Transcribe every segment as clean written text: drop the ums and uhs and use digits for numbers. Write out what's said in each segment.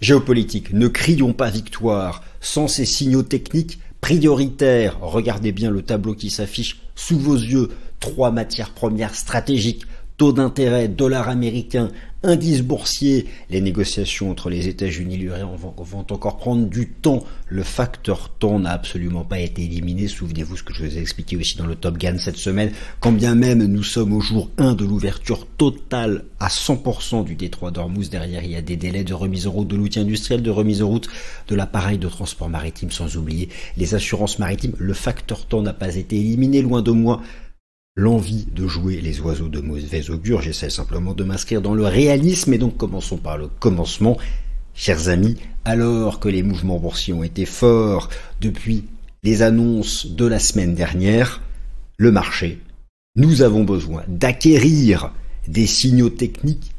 Géopolitique, ne crions pas victoire sans ces signaux techniques prioritaires. Regardez bien le tableau qui s'affiche sous vos yeux. 3 matières premières stratégiques, taux d'intérêt, dollar américain, indice boursier. Les négociations entre les États-Unis et l'Iran vont encore prendre du temps. Le facteur temps n'a absolument pas été éliminé. Souvenez-vous ce que je vous ai expliqué aussi dans le Top Gun cette semaine. Quand bien même nous sommes au jour 1 de l'ouverture totale à 100% du détroit d'Ormuz, derrière il y a des délais de remise en route de l'outil industriel, de remise en route de l'appareil de transport maritime, sans oublier les assurances maritimes. Le facteur temps n'a pas été éliminé, loin de moi l'envie de jouer les oiseaux de mauvais augure. J'essaie simplement de m'inscrire dans le réalisme, et donc commençons par le commencement. Chers amis, alors que les mouvements boursiers ont été forts depuis les annonces de la semaine dernière, le marché, nous avons besoin d'acquérir des signaux techniques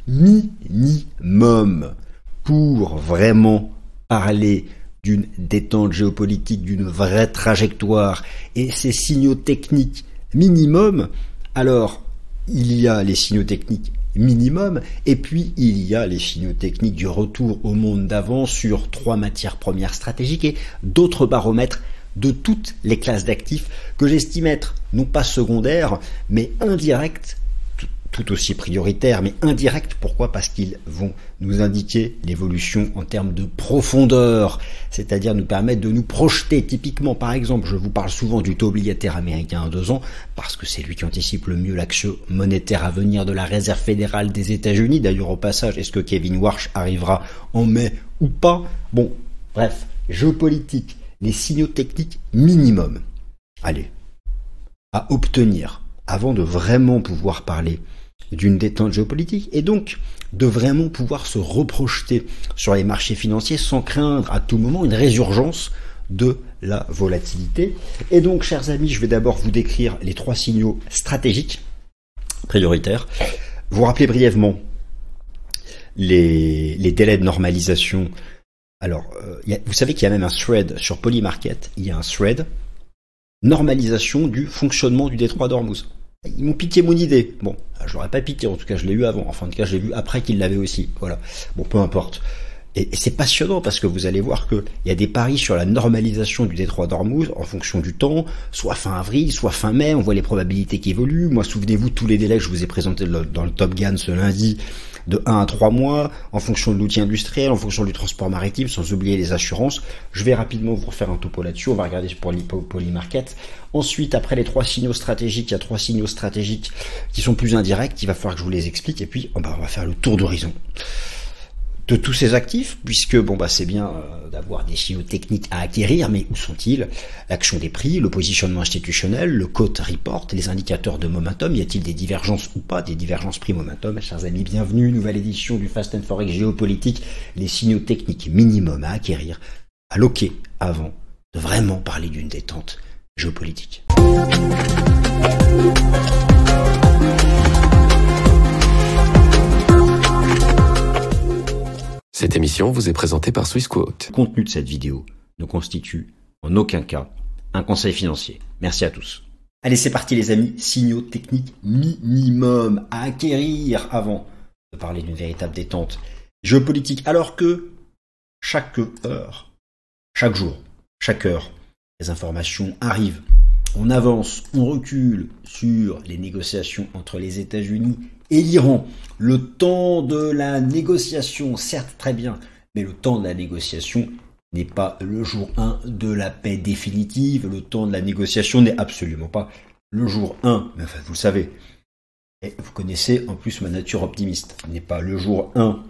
minimum pour vraiment parler d'une détente géopolitique, d'une vraie trajectoire. Et ces signaux techniques minimum, alors il y a les signaux techniques minimum, et puis il y a les signaux techniques du retour au monde d'avant sur 3 matières premières stratégiques et d'autres baromètres de toutes les classes d'actifs que j'estime être non pas secondaires mais indirects, tout aussi prioritaires mais indirects. Pourquoi? Parce qu'ils vont nous indiquer l'évolution en termes de profondeur, c'est-à-dire nous permettre de nous projeter. Typiquement, par exemple, je vous parle souvent du taux obligataire américain à 2 ans parce que c'est lui qui anticipe le mieux l'action monétaire à venir de la Réserve fédérale des États-Unis. D'ailleurs, au passage, est-ce que Kevin Warsh arrivera en mai ou pas? Bon, bref, géopolitique, les signaux techniques minimum. Allez, à obtenir avant de vraiment pouvoir parler d'une détente géopolitique et donc de vraiment pouvoir se reprojeter sur les marchés financiers sans craindre à tout moment une résurgence de la volatilité. Et donc, chers amis, je vais d'abord vous décrire les 3 signaux stratégiques prioritaires. Vous rappelez brièvement les délais de normalisation. Alors, vous savez qu'il y a même un thread sur Polymarket, il y a un thread normalisation du fonctionnement du détroit d'Ormuz. Ils m'ont piqué mon idée. Bon, je l'aurais pas piqué, en tout cas je l'ai eu avant. Enfin, en tout cas je l'ai vu après qu'ils l'avaient aussi. Voilà. Bon, peu importe. Et c'est passionnant parce que vous allez voir qu'il y a des paris sur la normalisation du détroit d'Ormuz en fonction du temps, soit fin avril, soit fin mai. On voit les probabilités qui évoluent. Moi, souvenez-vous tous les délais que je vous ai présentés dans le Top Gun ce lundi, de 1 à 3 mois, en fonction de l'outil industriel, en fonction du transport maritime, sans oublier les assurances. Je vais rapidement vous refaire un topo là-dessus. On va regarder pour Polymarket. Ensuite, après les 3 signaux stratégiques, il y a 3 signaux stratégiques qui sont plus indirects. Il va falloir que je vous les explique. Et puis, on va faire le tour d'horizon de tous ces actifs, puisque c'est bien d'avoir des signaux techniques à acquérir, mais où sont-ils? L'action des prix, le positionnement institutionnel, le quote report, les indicateurs de momentum, y a-t-il des divergences ou pas, des divergences prix-momentum? Chers amis, bienvenue, nouvelle édition du Fast and Forex géopolitique, les signaux techniques minimum à acquérir, à loquer avant de vraiment parler d'une détente géopolitique. Cette émission vous est présentée par Swissquote. Le contenu de cette vidéo ne constitue en aucun cas un conseil financier. Merci à tous. Allez, c'est parti les amis, signaux techniques minimum à acquérir avant de parler d'une véritable détente géopolitique. Alors que chaque heure, chaque jour, chaque heure, les informations arrivent. On avance, on recule sur les négociations entre les États-Unis et l'Iran. Le temps de la négociation, certes très bien, mais le temps de la négociation n'est pas le jour 1 de la paix définitive. Le temps de la négociation n'est absolument pas le jour 1. Mais enfin, vous le savez. Et vous connaissez en plus ma nature optimiste. Ce n'est pas le jour 1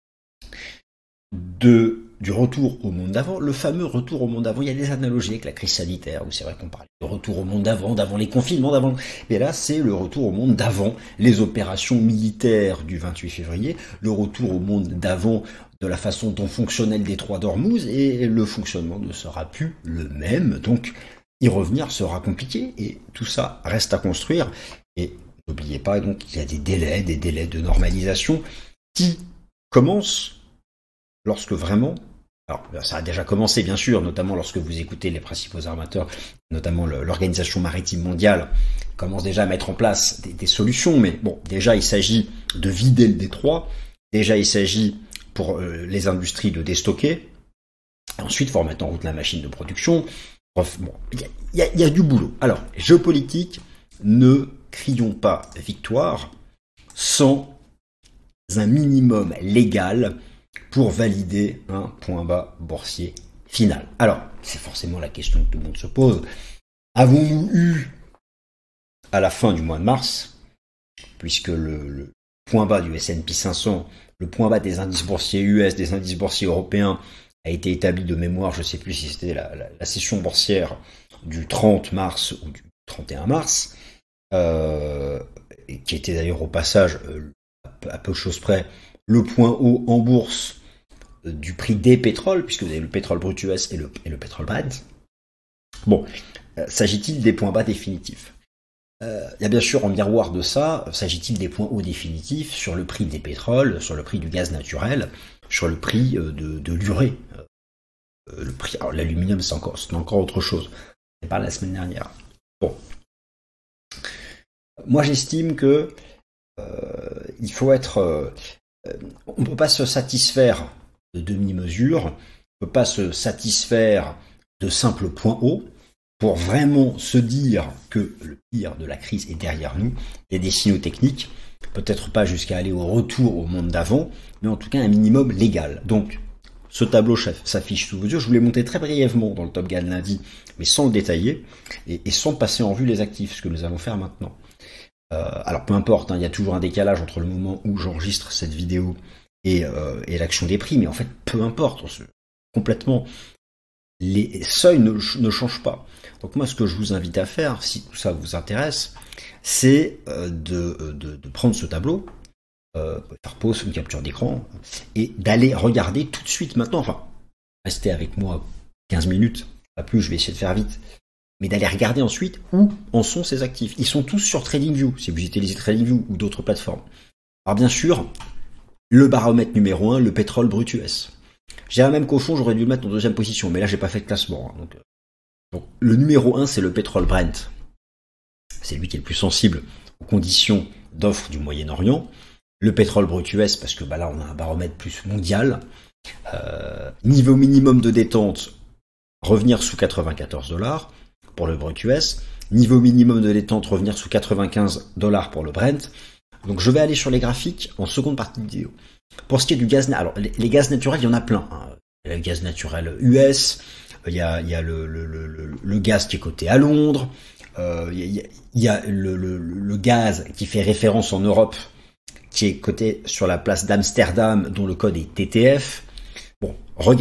du retour au monde d'avant, le fameux retour au monde d'avant. Il y a des analogies avec la crise sanitaire, où c'est vrai qu'on parle de retour au monde d'avant les confinements d'avant. Mais là, c'est le retour au monde d'avant les opérations militaires du 28 février, le retour au monde d'avant de la façon dont fonctionnait le détroit d'Ormuz, et le fonctionnement ne sera plus le même. Donc, y revenir sera compliqué, et tout ça reste à construire. Et n'oubliez pas, donc, il y a des délais de normalisation qui commencent lorsque vraiment, alors ça a déjà commencé bien sûr, notamment lorsque vous écoutez les principaux armateurs, notamment l'Organisation maritime mondiale, commence déjà à mettre en place des solutions, mais bon, déjà il s'agit de vider le détroit, déjà il s'agit pour les industries de déstocker. Ensuite, il faut remettre en route la machine de production. Bref, bon, il y a du boulot. Alors, géopolitique, ne crions pas victoire sans un minimum légal pour valider un point bas boursier final. Alors, c'est forcément la question que tout le monde se pose. Avons-nous eu, à la fin du mois de mars, puisque le point bas du S&P 500, le point bas des indices boursiers US, des indices boursiers européens, a été établi de mémoire, je ne sais plus si c'était la session boursière du 30 mars ou du 31 mars, qui était d'ailleurs au passage, à peu de choses près, le point haut en bourse du prix des pétroles, puisque vous avez le pétrole brut US et le pétrole Brent. Bon, s'agit-il des points bas définitifs? Il y a bien sûr en miroir de ça, s'agit-il des points hauts définitifs sur le prix des pétroles, sur le prix du gaz naturel, sur le prix de l'urée. Le prix, alors l'aluminium c'est encore autre chose. On parle la semaine dernière. Bon, moi j'estime que il faut être, on peut pas se satisfaire de demi-mesures, on peut pas se satisfaire de simples points hauts pour vraiment se dire que le pire de la crise est derrière nous. Il y a des signaux techniques, peut-être pas jusqu'à aller au retour au monde d'avant, mais en tout cas un minimum légal. Donc, ce tableau s'affiche sous vos yeux. Je vous l'ai monté très brièvement dans le Top Gun lundi, mais sans le détailler et sans passer en vue les actifs, ce que nous allons faire maintenant. Alors peu importe, hein, il y a toujours un décalage entre le moment où j'enregistre cette vidéo et l'action des prix, mais en fait, peu importe, complètement, les seuils ne changent pas. Donc moi, ce que je vous invite à faire, si tout ça vous intéresse, c'est de prendre ce tableau, faire pause, une capture d'écran, et d'aller regarder tout de suite maintenant, enfin, restez avec moi 15 minutes, pas plus, je vais essayer de faire vite, mais d'aller regarder ensuite où en sont ces actifs. Ils sont tous sur TradingView, si vous utilisez TradingView ou d'autres plateformes. Alors bien sûr, le baromètre numéro 1, le pétrole brut US. Je dirais même qu'au fond, j'aurais dû le mettre en deuxième position, mais là, j'ai pas fait de classement. Hein, donc, le numéro 1, c'est le pétrole Brent. C'est lui qui est le plus sensible aux conditions d'offre du Moyen-Orient. Le pétrole brut US, parce que là, on a un baromètre plus mondial. Niveau minimum de détente, revenir sous $94 pour le brut US. Niveau minimum de détente, revenir sous $95 pour le Brent. Donc je vais aller sur les graphiques en seconde partie de vidéo. Pour ce qui est du gaz, alors les gaz naturels, il y en a plein. Hein. Il y a le gaz naturel US, il y a le gaz qui est coté à Londres, il y a le gaz qui fait référence en Europe, qui est coté sur la place d'Amsterdam, dont le code est TTF. Bon,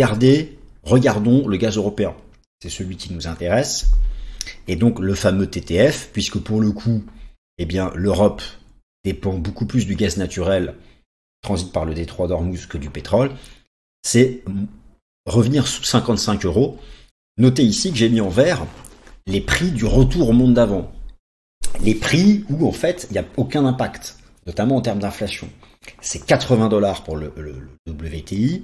regardons le gaz européen. C'est celui qui nous intéresse. Et donc le fameux TTF, puisque pour le coup, eh bien, l'Europe dépend beaucoup plus du gaz naturel transite par le détroit d'Ormuz que du pétrole, c'est revenir sous 55 €. Notez ici que j'ai mis en vert les prix du retour au monde d'avant. Les prix où en fait il n'y a aucun impact, notamment en termes d'inflation. C'est $80 pour le WTI,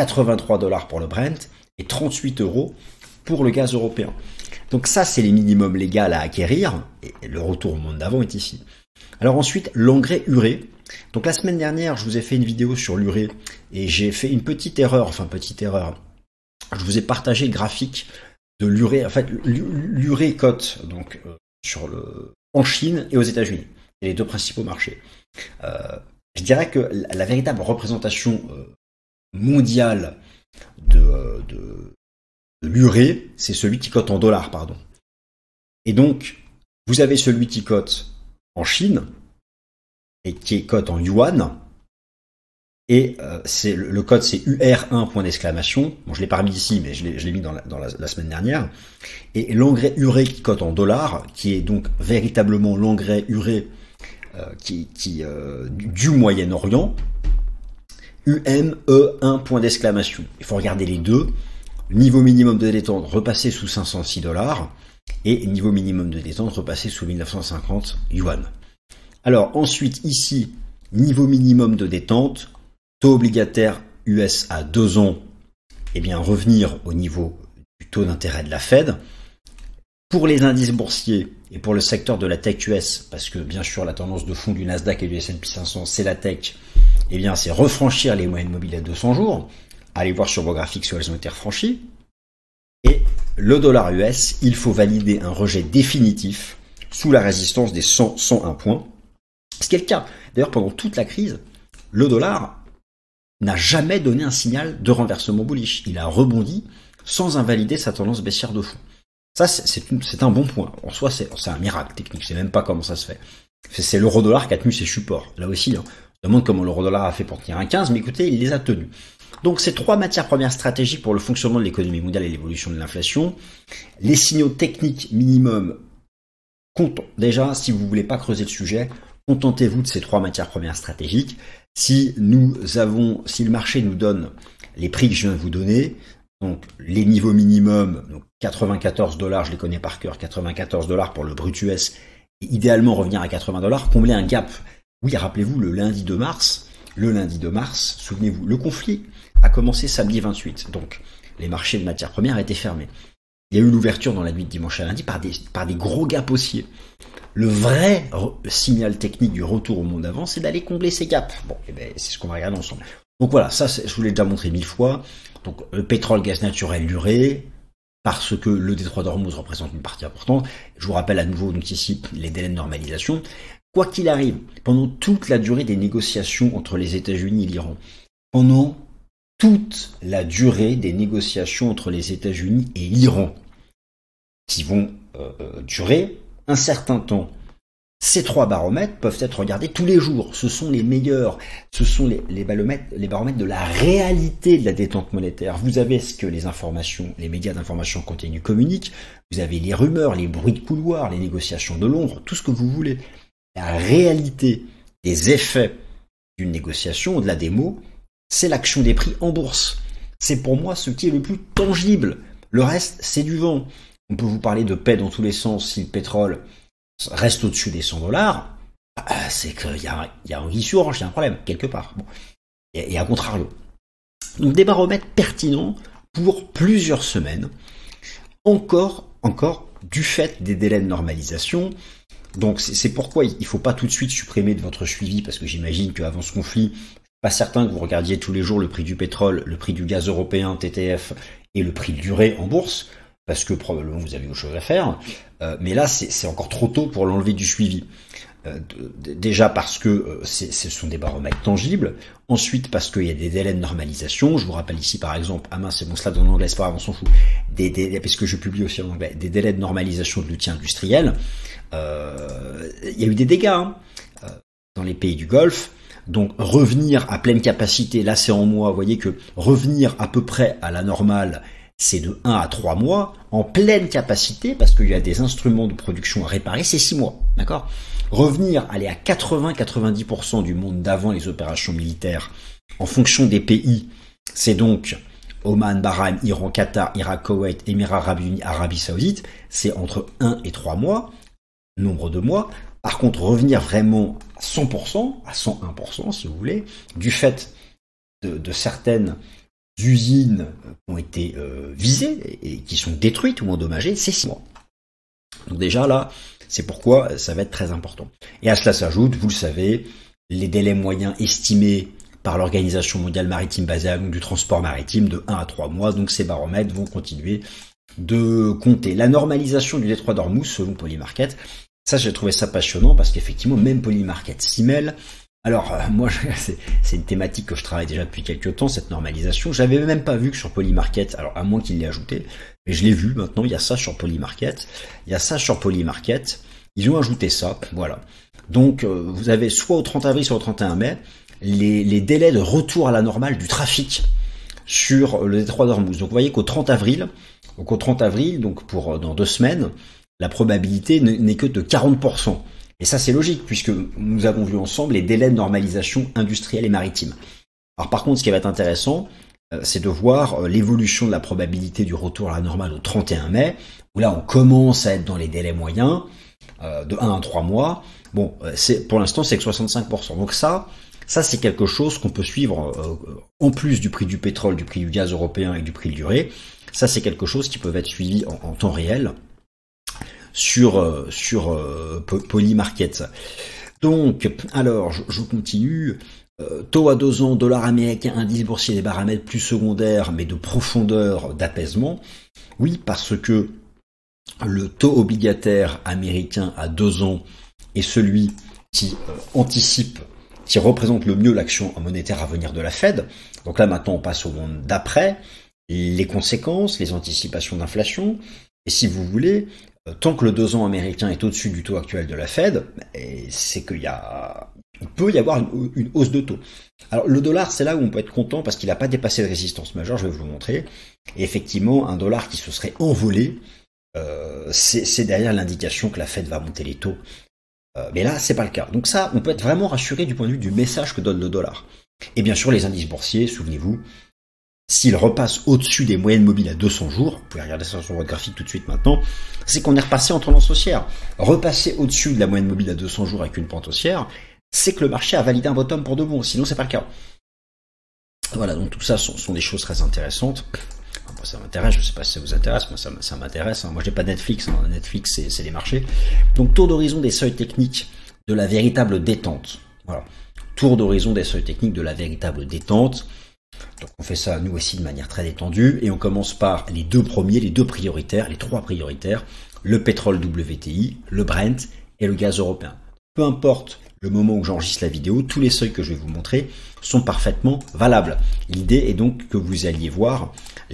$83 pour le Brent et 38 € pour le gaz européen. Donc ça, c'est les minimums légaux à acquérir, et le retour au monde d'avant est ici. Alors ensuite, l'engrais urée. Donc la semaine dernière, je vous ai fait une vidéo sur l'urée, et j'ai fait une petite erreur. Je vous ai partagé le graphique de l'urée. En fait, l'urée cote donc en Chine et aux États-Unis. C'est les deux principaux marchés. Je dirais que la véritable représentation mondiale de l'urée, c'est celui qui cote en dollars, pardon. Et donc, vous avez celui qui cote en Chine et qui cote en yuan. Et le code, c'est UR1 point d'exclamation. Bon, je l'ai pas mis ici, mais je l'ai mis dans la semaine dernière. Et l'engrais urée qui cote en dollars, qui est donc véritablement l'engrais urée du Moyen-Orient, UME1 point d'exclamation. Il faut regarder les deux. Niveau minimum de détente, repasser sous $506 et niveau minimum de détente, repasser sous 1950 yuan. Alors ensuite ici, niveau minimum de détente, taux obligataire US à 2 ans, eh bien revenir au niveau du taux d'intérêt de la Fed. Pour les indices boursiers et pour le secteur de la tech US, parce que bien sûr la tendance de fond du Nasdaq et du S&P 500 c'est la tech, Eh bien, c'est refranchir les moyennes mobiles à 200 jours. Allez voir sur vos graphiques si elles ont été refranchies. Et le dollar US, il faut valider un rejet définitif sous la résistance des 101 points. Ce qui est le cas. D'ailleurs, pendant toute la crise, le dollar n'a jamais donné un signal de renversement bullish. Il a rebondi sans invalider sa tendance baissière de fond. Ça, c'est un bon point. En soi, c'est un miracle technique. Je sais même pas comment ça se fait. C'est l'euro-dollar qui a tenu ses supports. Là aussi, on se demande comment l'euro-dollar a fait pour tenir un 15, mais écoutez, il les a tenus. Donc, ces 3 matières premières stratégiques pour le fonctionnement de l'économie mondiale et l'évolution de l'inflation. Les signaux techniques minimum comptent. Déjà, si vous voulez pas creuser le sujet, contentez-vous de ces 3 matières premières stratégiques. Si le marché nous donne les prix que je viens de vous donner, donc les niveaux minimums, donc $94, je les connais par cœur, $94 pour le brut US, et idéalement revenir à $80, combler un gap. Oui, rappelez-vous, le lundi 2 mars, souvenez-vous, le conflit a commencé samedi 28, donc les marchés de matières premières étaient fermés. Il y a eu l'ouverture dans la nuit de dimanche à lundi par des gros gaps haussiers. Le vrai signal technique du retour au monde d'avant, c'est d'aller combler ces gaps. Bon, et ben, c'est ce qu'on va regarder ensemble. Donc voilà, ça, je vous l'ai déjà montré 1000 fois. Donc, le pétrole, gaz naturel, l'urée, parce que le détroit d'Ormuz représente une partie importante. Je vous rappelle à nouveau, donc ici, les délais de normalisation. Quoi qu'il arrive, pendant toute la durée des négociations entre les États-Unis et l'Iran, pendant toute la durée des négociations entre les États-Unis et l'Iran, qui vont durer un certain temps, ces 3 baromètres peuvent être regardés tous les jours. Ce sont les meilleurs. Ce sont les baromètres de la réalité de la détente monétaire. Vous avez ce que les médias d'information continue communiquent. Vous avez les rumeurs, les bruits de couloir, les négociations de Londres, tout ce que vous voulez. La réalité des effets d'une négociation, au-delà des mots, c'est l'action des prix en bourse. C'est pour moi ce qui est le plus tangible. Le reste, c'est du vent. On peut vous parler de paix dans tous les sens si le pétrole reste au-dessus des $100, c'est qu'il y a un sur orange, il y a un problème, quelque part. Bon. Et à contrario. Donc des baromètres pertinents pour plusieurs semaines, encore du fait des délais de normalisation. Donc c'est pourquoi il ne faut pas tout de suite supprimer de votre suivi, parce que j'imagine qu'avant ce conflit, je suis pas certain que vous regardiez tous les jours le prix du pétrole, le prix du gaz européen, TTF, et le prix de l'urée en bourse, parce que probablement vous avez autre chose à faire. Mais là, c'est encore trop tôt pour l'enlever du suivi. Déjà parce que ce sont des baromètres tangibles. Ensuite, parce qu'il y a des délais de normalisation. Je vous rappelle ici, par exemple, c'est bon, cela en anglais, c'est pas grave, on s'en fout. Parce que je publie aussi en anglais, des délais de normalisation de l'outil industriel. Il y a eu des dégâts dans les pays du Golfe. Donc revenir à pleine capacité, là c'est en mois. Vous voyez que revenir à peu près à la normale, c'est de 1 à 3 mois, en pleine capacité, parce qu'il y a des instruments de production à réparer, c'est 6 mois, d'accord ? Revenir, aller à 80-90% du monde d'avant les opérations militaires, en fonction des pays, c'est donc Oman, Bahreïn, Iran, Qatar, Irak, Koweït, Émirats Arabes Unis, Arabie Saoudite, c'est entre 1 et 3 mois, nombre de mois. Par contre, revenir vraiment à 100%, à 101% si vous voulez, du fait de certaines usines qui ont été visées et qui sont détruites ou endommagées, c'est 6 mois. Donc déjà là, c'est pourquoi ça va être très important. Et à cela s'ajoute, vous le savez, les délais moyens estimés par l'Organisation mondiale maritime basée à Londres du transport maritime de 1 à 3 mois. Donc ces baromètres vont continuer de compter. La normalisation du détroit d'Ormuz selon Polymarket, ça j'ai trouvé ça passionnant parce qu'effectivement même Polymarket s'y mêle. Alors moi c'est une thématique que je travaille déjà depuis quelques temps, cette normalisation. J'avais même pas vu que sur Polymarket, alors à moins qu'il l'ait ajouté, mais je l'ai vu maintenant, il y a ça sur Polymarket, ils ont ajouté ça, voilà. Donc vous avez soit au 30 avril, soit au 31 mai, les délais de retour à la normale du trafic sur le détroit d'Ormuz. Donc vous voyez qu'au 30 avril, donc pour dans 2 semaines, la probabilité n'est que de 40%. Et ça c'est logique puisque nous avons vu ensemble les délais de normalisation industrielle et maritime. Alors par contre ce qui va être intéressant, c'est de voir l'évolution de la probabilité du retour à la normale au 31 mai, où là on commence à être dans les délais moyens, de 1 à 3 mois. Bon, pour l'instant c'est que 65%. Donc ça c'est quelque chose qu'on peut suivre en plus du prix du pétrole, du prix du gaz européen et du prix de l'urée. Ça c'est quelque chose qui peut être suivi en temps réel sur Polymarket. Donc, alors, je continue. Taux à 2 ans, dollar américain, indice boursier, des paramètres plus secondaires, mais de profondeur, d'apaisement. Oui, parce que le taux obligataire américain à 2 ans est celui qui anticipe, qui représente le mieux l'action monétaire à venir de la Fed. Donc là, maintenant, on passe au monde d'après, les conséquences, les anticipations d'inflation. Et si vous voulez, tant que le 2 ans américain est au-dessus du taux actuel de la Fed, c'est il peut y avoir une hausse de taux. Alors le dollar, c'est là où on peut être content parce qu'il n'a pas dépassé de résistance majeure, je vais vous le montrer. Et effectivement, un dollar qui se serait envolé, c'est derrière l'indication que la Fed va monter les taux. Mais là, c'est pas le cas. Donc ça, on peut être vraiment rassuré du point de vue du message que donne le dollar. Et bien sûr, les indices boursiers, souvenez-vous, s'ils repassent au-dessus des moyennes mobiles à 200 jours, vous pouvez regarder ça sur votre graphique tout de suite maintenant, c'est qu'on est repassé en tendance haussière. Repasser au-dessus de la moyenne mobile à 200 jours avec une pente haussière, c'est que le marché a validé un bottom pour de bon, sinon c'est pas le cas. Voilà, donc tout ça sont des choses très intéressantes. Moi, ça m'intéresse, je sais pas si ça vous intéresse, moi ça m'intéresse. Moi j'ai pas Netflix, Netflix c'est les marchés. Donc tour d'horizon des seuils techniques de la véritable détente. Voilà, tour d'horizon des seuils techniques de la véritable détente. Donc on fait ça nous aussi de manière très détendue et on commence par les deux premiers, les deux prioritaires, les trois prioritaires, le pétrole WTI, le Brent et le gaz européen. Peu importe le moment où j'enregistre la vidéo, tous les seuils que je vais vous montrer sont parfaitement valables. L'idée est donc que vous alliez voir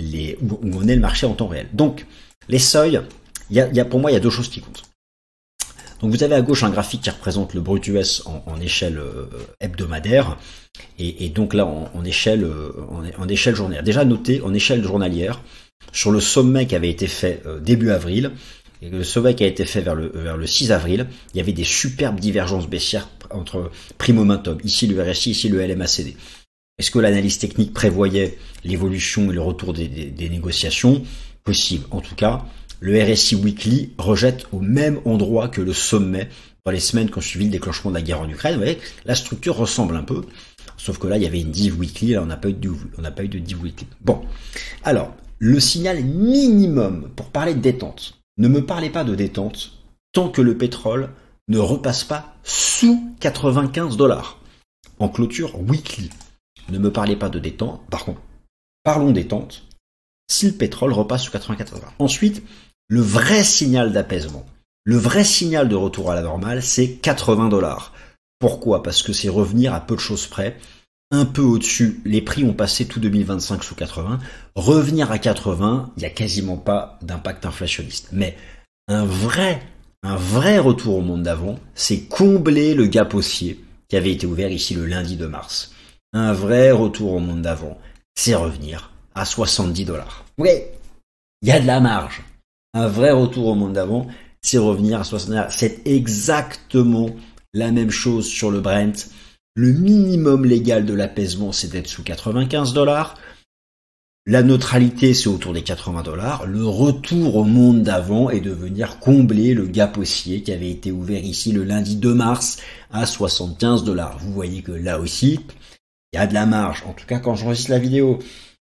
où en est le marché en temps réel. Donc les seuils, pour moi il y a deux choses qui comptent. Donc vous avez à gauche un graphique qui représente le brut US en échelle hebdomadaire et donc là en échelle journalière. Déjà noté en échelle journalière sur le sommet qui avait été fait début avril et le sommet qui a été fait vers le 6 avril, il y avait des superbes divergences baissières entre prix momentum, ici le RSI, ici le LMACD. Est-ce que l'analyse technique prévoyait l'évolution et le retour des négociations? Possible. En tout cas, le RSI Weekly rejette au même endroit que le sommet dans les semaines qui ont suivi le déclenchement de la guerre en Ukraine. Vous voyez, la structure ressemble un peu, sauf que là, il y avait une div weekly, là, on n'a pas eu de div weekly. Bon, alors, le signal minimum pour parler de détente. Ne me parlez pas de détente tant que le pétrole ne repasse pas sous 95 $ en clôture weekly. Ne me parlez pas de détente. Par contre, parlons détente si le pétrole repasse sous 94 $. Ensuite, le vrai signal d'apaisement, le vrai signal de retour à la normale, c'est 80 $. Pourquoi? Parce que c'est revenir à peu de choses près, un peu au-dessus. Les prix ont passé tout 2025 sous 80. Revenir à 80, il n'y a quasiment pas d'impact inflationniste. Mais un vrai retour au monde d'avant, c'est combler le gap haussier qui avait été ouvert ici le lundi 2 mars. Un vrai retour au monde d'avant, c'est revenir à 70 $. Oui, il y a de la marge. Un vrai retour au monde d'avant, c'est revenir à 70 $. C'est exactement la même chose sur le Brent. Le minimum légal de l'apaisement, c'est d'être sous 95 $. La neutralité, c'est autour des 80 $. Le retour au monde d'avant est de venir combler le gap haussier qui avait été ouvert ici le lundi 2 mars à 75 $. Vous voyez que là aussi, il y a de la marge. En tout cas, quand j'enregistre la vidéo,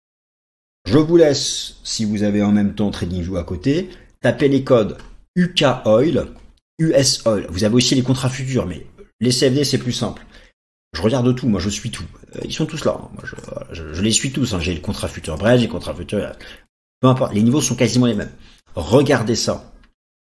je vous laisse, si vous avez en même temps TradingView à côté, taper les codes UK Oil, US Oil. Vous avez aussi les contrats futurs, mais les CFD, c'est plus simple. Je regarde tout, moi je suis tout. Ils sont tous là. Moi, je les suis tous. J'ai le contrat futur Brent, j'ai le contrat futur. Peu importe, les niveaux sont quasiment les mêmes. Regardez ça.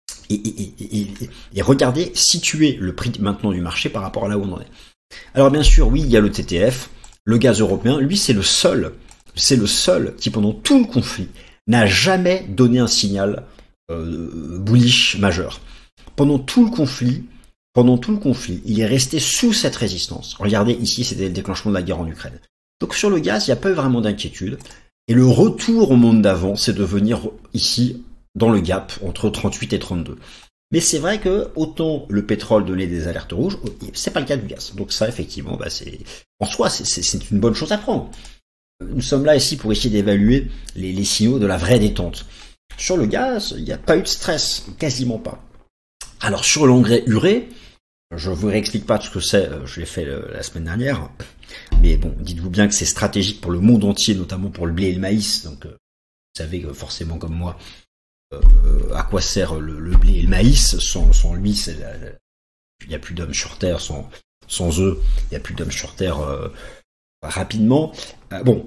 Et regardez situer le prix maintenant du marché par rapport à là où on en est. Alors bien sûr, oui, il y a le TTF, le gaz européen. Lui, c'est le seul qui, pendant tout le conflit, n'a jamais donné un signal bullish majeur. Pendant tout le conflit, il est resté sous cette résistance. Regardez, ici, c'était le déclenchement de la guerre en Ukraine. Donc sur le gaz, il n'y a pas eu vraiment d'inquiétude. Et le retour au monde d'avant, c'est de venir ici, dans le gap, entre 38 et 32. Mais c'est vrai que autant le pétrole donnait des alertes rouges, c'est pas le cas du gaz. Donc ça, effectivement, en soi, c'est une bonne chose à prendre. Nous sommes là ici pour essayer d'évaluer les signaux de la vraie détente. Sur le gaz, il n'y a pas eu de stress, quasiment pas. Alors sur l'engrais urée, je vous réexplique pas ce que c'est, je l'ai fait la semaine dernière, mais bon, dites-vous bien que c'est stratégique pour le monde entier, notamment pour le blé et le maïs, donc vous savez que forcément comme moi, à quoi sert le blé et le maïs, sans lui, il n'y a plus d'hommes sur Terre, sans Sans eux, il n'y a plus d'hommes sur Terre rapidement. Bon,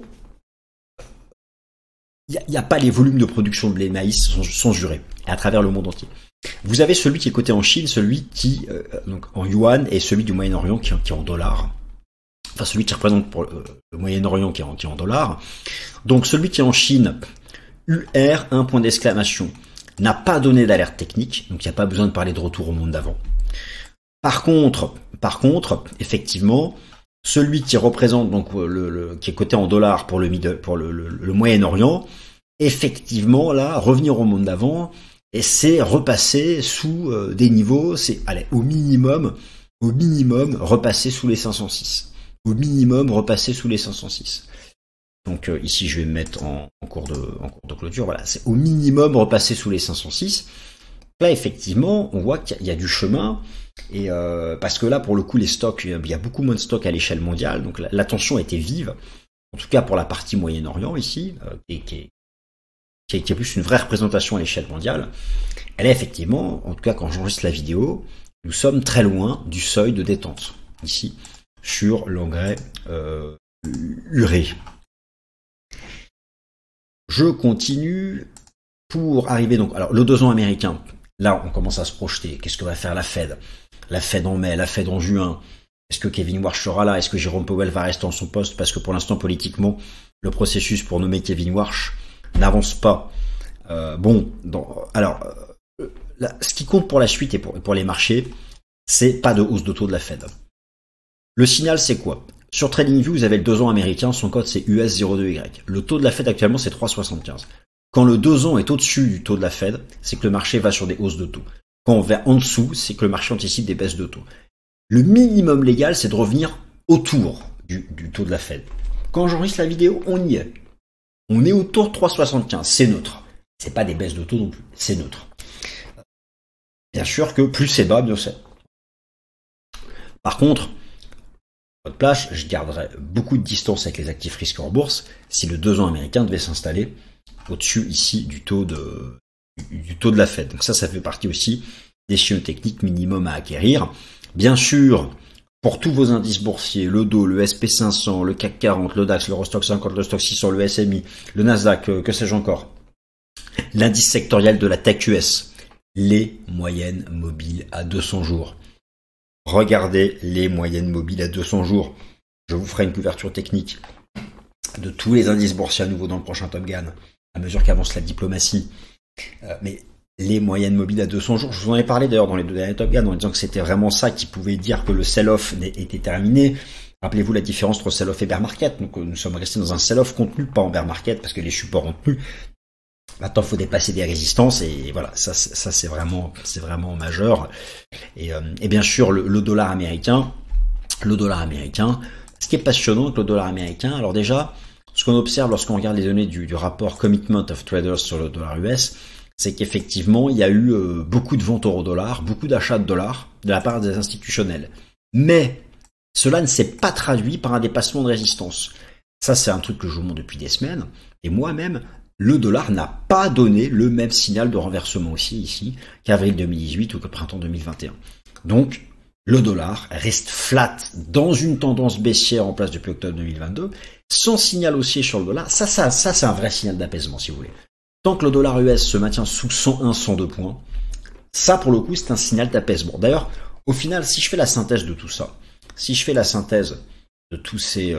il n'y a pas les volumes de production de blé et de maïs sans jurer, à travers le monde entier. Vous avez celui qui est coté en Chine, celui qui donc en yuan, et celui du Moyen-Orient qui est en dollars. Enfin, celui qui représente pour le Moyen-Orient qui est en dollars. Donc, celui qui est en Chine, UR, un point d'exclamation, n'a pas donné d'alerte technique, donc il n'y a pas besoin de parler de retour au monde d'avant. Par contre, effectivement, celui qui représente donc qui est coté en dollars pour le Moyen-Orient, effectivement, là, revenir au monde d'avant, et c'est repasser sous des niveaux, c'est au minimum, repasser sous les 506. Au minimum, repasser sous les 506. Donc ici, je vais me mettre en cours de clôture. Voilà, c'est au minimum repasser sous les 506. Là, effectivement, on voit qu'il y a du chemin. Et parce que là, pour le coup, les stocks, il y a beaucoup moins de stocks à l'échelle mondiale. Donc la tension était vive. En tout cas, pour la partie Moyen-Orient ici, qui est plus une vraie représentation à l'échelle mondiale. Elle est effectivement, en tout cas, quand j'enregistre la vidéo, nous sommes très loin du seuil de détente. Ici, sur l'engrais urée. Je continue pour arriver donc. Alors le 2 ans américain, là on commence à se projeter. Qu'est-ce que va faire la Fed? La Fed en mai, la Fed en juin. Est-ce que Kevin Warsh sera là? Est-ce que Jérôme Powell va rester en son poste? Parce que pour l'instant politiquement, le processus pour nommer Kevin Warsh n'avance pas. Ce qui compte pour la suite et pour les marchés, c'est pas de hausse de taux de la Fed. Le signal, c'est quoi? Sur TradingView, vous avez le 2 ans américain, son code c'est US02Y. Le taux de la Fed actuellement, c'est 3,75. Quand le 2 ans est au-dessus du taux de la Fed, c'est que le marché va sur des hausses de taux. Quand on va en dessous, c'est que le marché anticipe des baisses de taux. Le minimum légal, c'est de revenir autour du taux de la Fed. Quand j'enregistre la vidéo, on y est. On est autour de 3,75. C'est neutre. C'est pas des baisses de taux non plus. C'est neutre. Bien sûr que plus c'est bas, mieux c'est. Par contre, votre place, je garderai beaucoup de distance avec les actifs risqués en bourse si le 2 ans américain devait s'installer au-dessus ici du taux de la Fed. Donc ça fait partie aussi des signaux techniques minimum à acquérir. Bien sûr, pour tous vos indices boursiers, le Dow, le SP500, le CAC 40, le DAX, l'Eurostoxx 50, le Stoxx 600, le SMI, le Nasdaq, que sais-je encore, l'indice sectoriel de la tech US, les moyennes mobiles à 200 jours. Regardez les moyennes mobiles à 200 jours. Je vous ferai une couverture technique de tous les indices boursiers à nouveau dans le prochain Top Gun, à mesure qu'avance la diplomatie. Mais les moyennes mobiles à 200 jours, je vous en ai parlé d'ailleurs dans les 2 derniers Top Gun en disant que c'était vraiment ça qui pouvait dire que le sell-off était terminé. Rappelez-vous la différence entre sell-off et bear market. Donc nous sommes restés dans un sell-off contenu, pas en bear market, parce que les supports ont tenu. Maintenant, il faut dépasser des résistances et voilà, ça c'est vraiment majeur. Et bien sûr, le dollar américain, ce qui est passionnant avec le dollar américain, alors déjà, ce qu'on observe lorsqu'on regarde les données du rapport Commitment of Traders sur le dollar US, c'est qu'effectivement, il y a eu beaucoup de ventes euro-dollar, beaucoup d'achats de dollars de la part des institutionnels. Mais cela ne s'est pas traduit par un dépassement de résistance. Ça, c'est un truc que je vous montre depuis des semaines. Et moi-même, le dollar n'a pas donné le même signal de renversement aussi ici qu'avril 2018 ou que printemps 2021. Donc, le dollar reste flat dans une tendance baissière en place depuis octobre 2022, sans signal haussier sur le dollar. Ça c'est un vrai signal d'apaisement, si vous voulez. Tant que le dollar US se maintient sous 101, 102 points, ça, pour le coup, c'est un signal d'apaisement. D'ailleurs, au final, si je fais la synthèse de tout ça, si je fais la synthèse de tous ces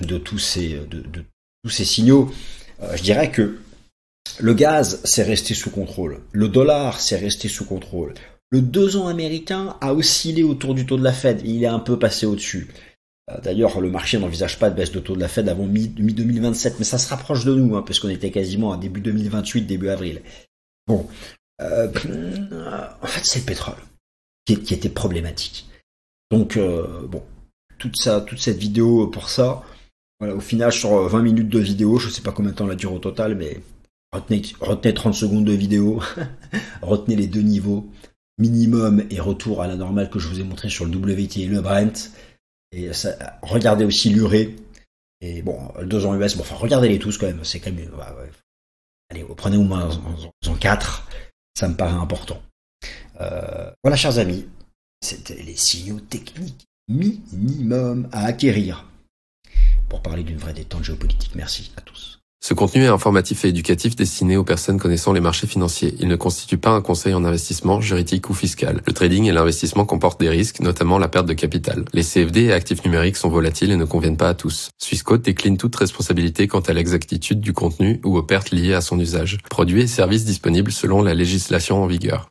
signaux, je dirais que le gaz, c'est resté sous contrôle. Le dollar, c'est resté sous contrôle. Le 2 ans américain a oscillé autour du taux de la Fed. Il est un peu passé au-dessus. D'ailleurs, le marché n'envisage pas de baisse de taux de la Fed avant mi-2027, mais ça se rapproche de nous, parce qu'on était quasiment à début 2028, début avril. Bon, en fait, c'est le pétrole qui était problématique. Donc, toute cette vidéo pour ça. Voilà, au final, sur 20 minutes de vidéo, je sais pas combien de temps la dure au total, mais retenez 30 secondes de vidéo, retenez les deux niveaux, minimum et retour à la normale que je vous ai montré sur le WTI et le Brent. Et ça, regardez aussi l'urée. Et bon, le 2 ans US, regardez-les tous quand même, c'est quand même, allez, prenez au moins en 4, ça me paraît important. Voilà, chers amis, c'était les signaux techniques minimum à acquérir. Pour parler d'une vraie détente géopolitique, merci à tous. Ce contenu est informatif et éducatif destiné aux personnes connaissant les marchés financiers. Il ne constitue pas un conseil en investissement, juridique ou fiscal. Le trading et l'investissement comportent des risques, notamment la perte de capital. Les CFD et actifs numériques sont volatiles et ne conviennent pas à tous. Swissquote décline toute responsabilité quant à l'exactitude du contenu ou aux pertes liées à son usage. Produits et services disponibles selon la législation en vigueur.